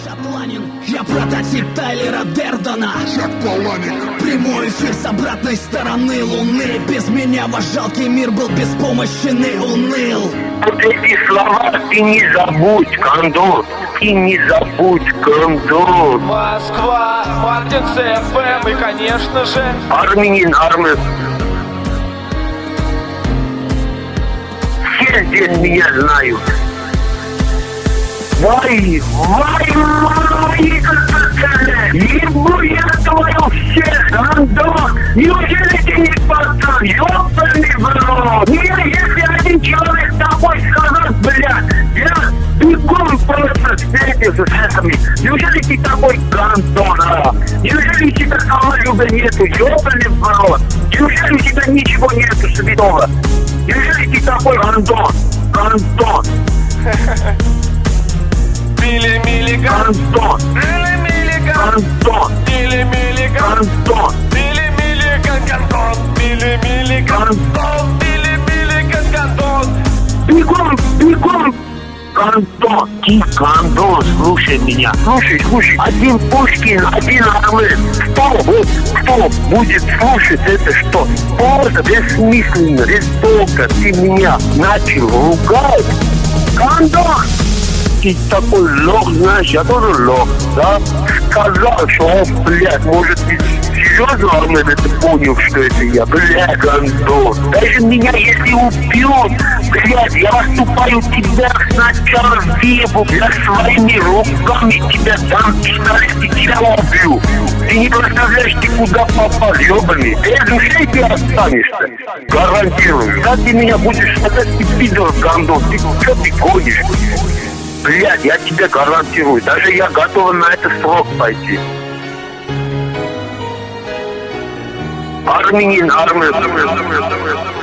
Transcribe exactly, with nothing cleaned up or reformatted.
Шотландин, я прототип Тайлера Дердена. Чак Паланик. Прямой эфир с обратной стороны Луны. Без меня ваш жалкий мир был беспомощен и уныл. Вот эти слова ты не забудь, кондор. Ты не забудь, кондор. Москва, Мартинс эф эм и, конечно же, Армянин Армен. Все здесь меня знают. Вай, вай, вай, ебу я твою всех, кондор. Неужели ты не пацан, ёбаный в рот? Нет, если один человек такой сказал, блядь, я бегом просто встретился с этими. Неужели ты такой кондор, а? Неужели у тебя самолюбия нету, ёбаный в рот? Неужели у тебя ничего нету святого? Неужели ты такой кондор, кондор? Мили Миллиган, Кондор, Мили Миллиган, кондор, Мили Миллиган, кондор. Мили Миллиган, Кантон, Мили Миллиган, Кантон, Мили Миллиган, Кантон. Бегом, бегом! Кондор, ты, кондор, слушай меня. Слушай, слушай, один Пушкин, один Армен. Кто, вот, кто будет слушать это что? Просто бессмысленно, без толка ты меня начал ругать. Кондор! Ты такой лох, знаешь, я тоже лох, да? Сказал, что он, блядь, может, ты серьезно, Армен, это понял, что это я, блядь, кондор. Даже меня, если убьют, блядь, я выступаю тебя сначала в ебу, я своими руками тебя дам пистолет и тебя убью. Ты не представляешь, ты куда попал, ебаный. Без ушей ты останешься, гарантирую. Как ты меня будешь сказать, ты пидор, кондор, ты что ты гонишь? Блядь, я тебе гарантирую, даже я готов на этот срок пойти. Армянин, Армен, Армен, Армен, Армен.